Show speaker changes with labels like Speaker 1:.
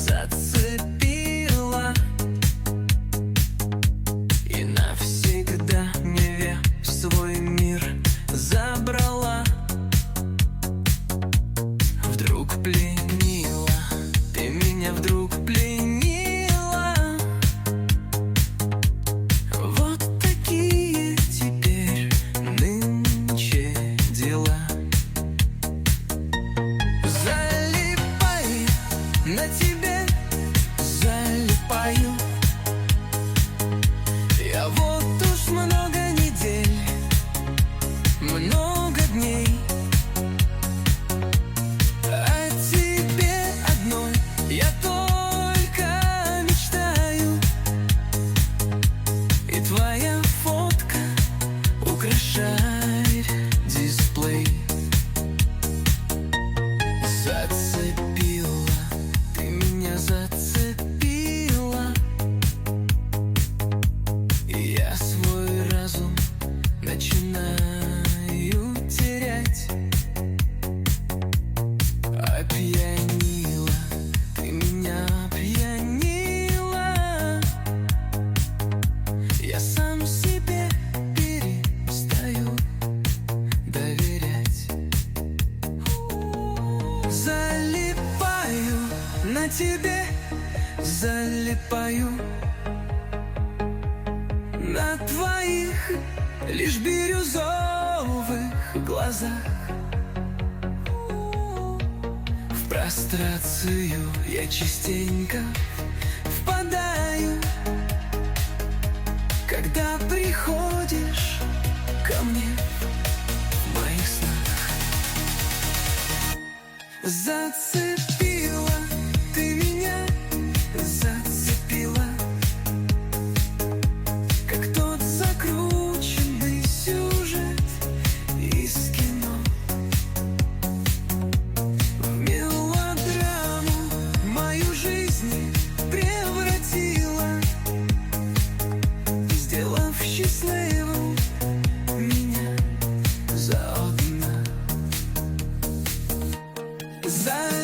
Speaker 1: зацепила и навсегда мне в свой мир забрала. Вдруг пленила, ты меня вдруг пленила. Вот такие теперь нынче дела. Залипаю на тебе, залипаю. Я вот уж много недель, много дней о тебе одной я только мечтаю. И твоя фотка украшает дисплей. Зацепила, ты меня зацепила, и я свой разум начинаю терять. Опьянила, ты меня опьянила, я сам себе перестаю доверять. Залипаю на тебе, залипаю на твоих лишь бирюзовых глазах. В прострацию я частенько впадаю, когда приходишь ко мне в моих снах. Зацепила, ты меня зацепила, как тот закрученный сюжет из кино. В мелодраму мою жизнь превратила, сделав счастливым меня заодно.